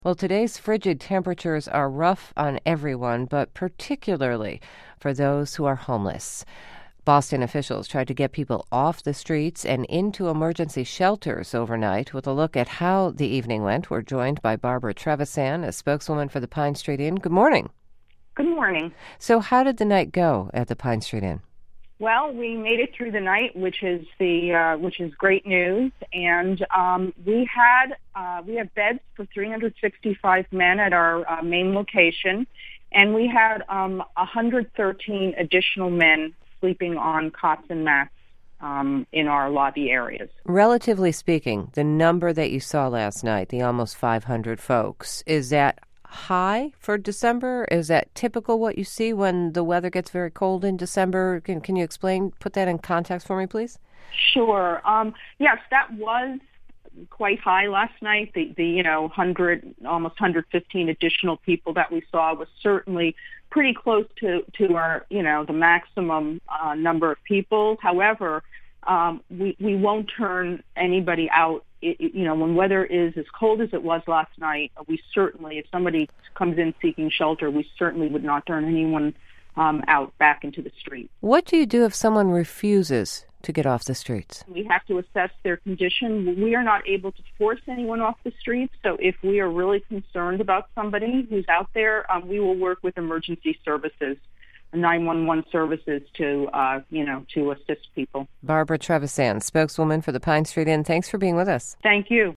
Well, today's frigid temperatures are rough on everyone, but particularly for those who are homeless. Boston officials tried to get people off the streets and into emergency shelters overnight. With a look at how the evening went, we're joined by Barbara Trevisan, a spokeswoman for the Pine Street Inn. Good morning. Good morning. So how did the night go at the Pine Street Inn? Well, we made it through the night, which is great news, and we have beds for 365 men at our main location, and we had 113 additional men sleeping on cots and mats in our lobby areas. Relatively speaking, the number that you saw last night, the almost 500 folks, is that high for December? Is that typical what you see when the weather gets very cold in December? Can you put that in context for me, please? Sure. Yes, that was quite high last night. The almost 115 additional people that we saw was certainly pretty close to our, the maximum number of people. However, we won't turn anybody out. When weather is as cold as it was last night, we certainly, if somebody comes in seeking shelter, we certainly would not turn anyone out back into the street. What do you do if someone refuses to get off the streets? We have to assess their condition. We are not able to force anyone off the streets, so if we are really concerned about somebody who's out there, we will work with emergency services, 911 services to assist people. Barbara Trevisan, spokeswoman for the Pine Street Inn. Thanks for being with us. Thank you.